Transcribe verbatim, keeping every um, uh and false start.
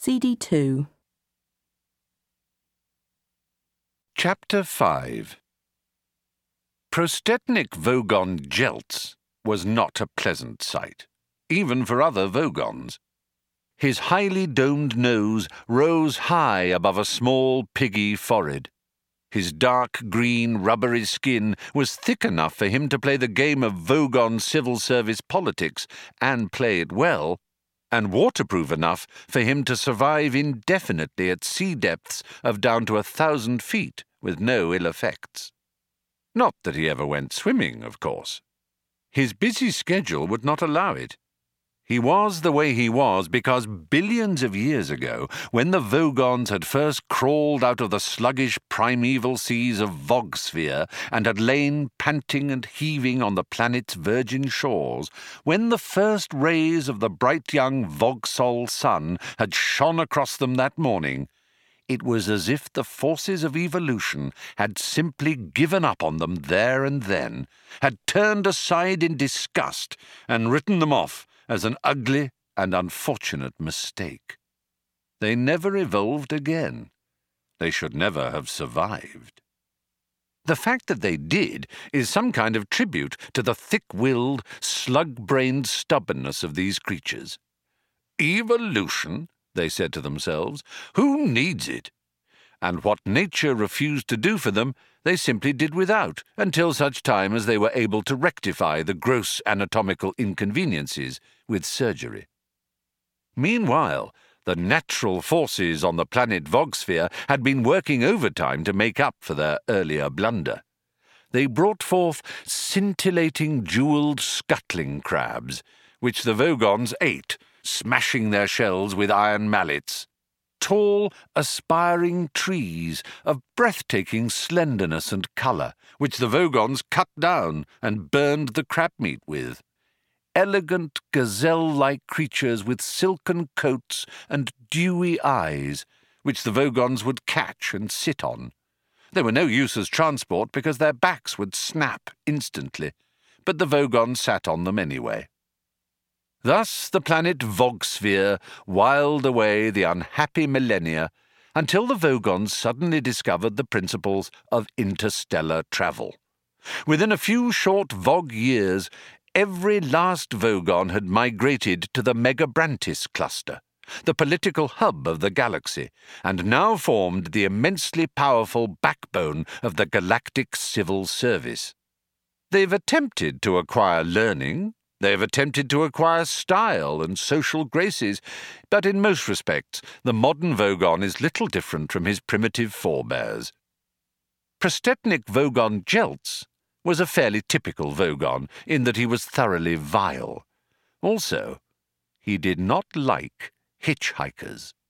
C D two. Chapter five. Prostetnik Vogon Jeltz was not a pleasant sight, even for other Vogons. His highly domed nose rose high above a small, piggy forehead. His dark green, rubbery skin was thick enough for him to play the game of Vogon civil service politics, and play it well, and waterproof enough for him to survive indefinitely at sea depths of down to a thousand feet with no ill effects. Not that he ever went swimming, of course. His busy schedule would not allow it. He was the way he was because billions of years ago, when the Vogons had first crawled out of the sluggish primeval seas of Vogsphere and had lain panting and heaving on the planet's virgin shores, when the first rays of the bright young Vogsol sun had shone across them that morning, it was as if the forces of evolution had simply given up on them there and then, had turned aside in disgust and written them off as an ugly and unfortunate mistake. They never evolved again. They should never have survived. The fact that they did is some kind of tribute to the thick-willed, slug-brained stubbornness of these creatures. Evolution, they said to themselves, who needs it? And what nature refused to do for them, they simply did without, until such time as they were able to rectify the gross anatomical inconveniences with surgery. Meanwhile, the natural forces on the planet Vogsphere had been working overtime to make up for their earlier blunder. They brought forth scintillating jewelled scuttling crabs, which the Vogons ate, smashing their shells with iron mallets. Tall, aspiring trees of breathtaking slenderness and colour, which the Vogons cut down and burned the crab meat with. Elegant, gazelle-like creatures with silken coats and dewy eyes, which the Vogons would catch and sit on. They were no use as transport because their backs would snap instantly, but the Vogons sat on them anyway. Thus the planet Vogsphere whiled away the unhappy millennia until the Vogons suddenly discovered the principles of interstellar travel. Within a few short Vog years, every last Vogon had migrated to the Megabrantis cluster, the political hub of the galaxy, and now formed the immensely powerful backbone of the galactic civil service. They've attempted to acquire learning, they have attempted to acquire style and social graces, but in most respects the modern Vogon is little different from his primitive forebears. Prostetnik Vogon Jeltz was a fairly typical Vogon in that he was thoroughly vile. Also, he did not like hitchhikers.